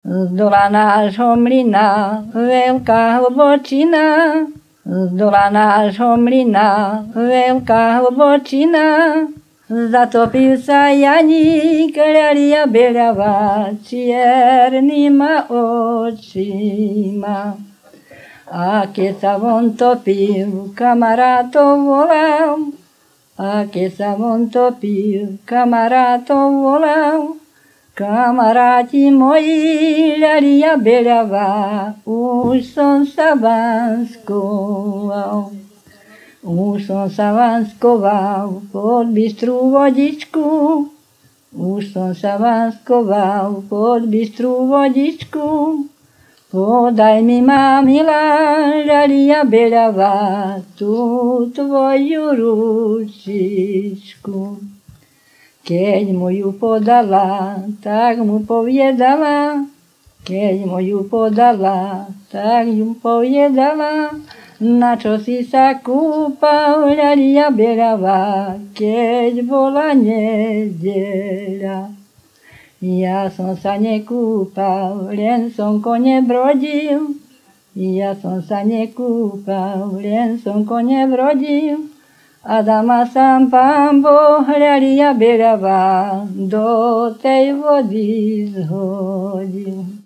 Z dola nášho mlyna veľká hlbočina, z dola nášho mlyna veľká hlbočina. Zatopil sa Janík, ľalia beľavá, čiernyma očima. A keď sa von topil, kamarátov volal, a keď sa von topil, kamarátov volal. Kamaráti moji, ľalia beľavá, už som sa vám skoval. Už som sa vám skoval pod bystrú vodičku, už som sa vám skoval pod bystrú vodičku. Podaj mi, má milá, ľalia beľavá, tú tvoju ručičku. Keď mu ju podala, tak mu povedala, keď mu ju podala, tak ju povedala, na čo si sa kúpal, ľalia beľavá, keď bola nedeľa. Ja som sa nekúpal, len som kone brodil, ja som sa nekúpal, len som kone brodil. A dama sám Pán Boh, ľalia beľavá, do tej vody zhodil.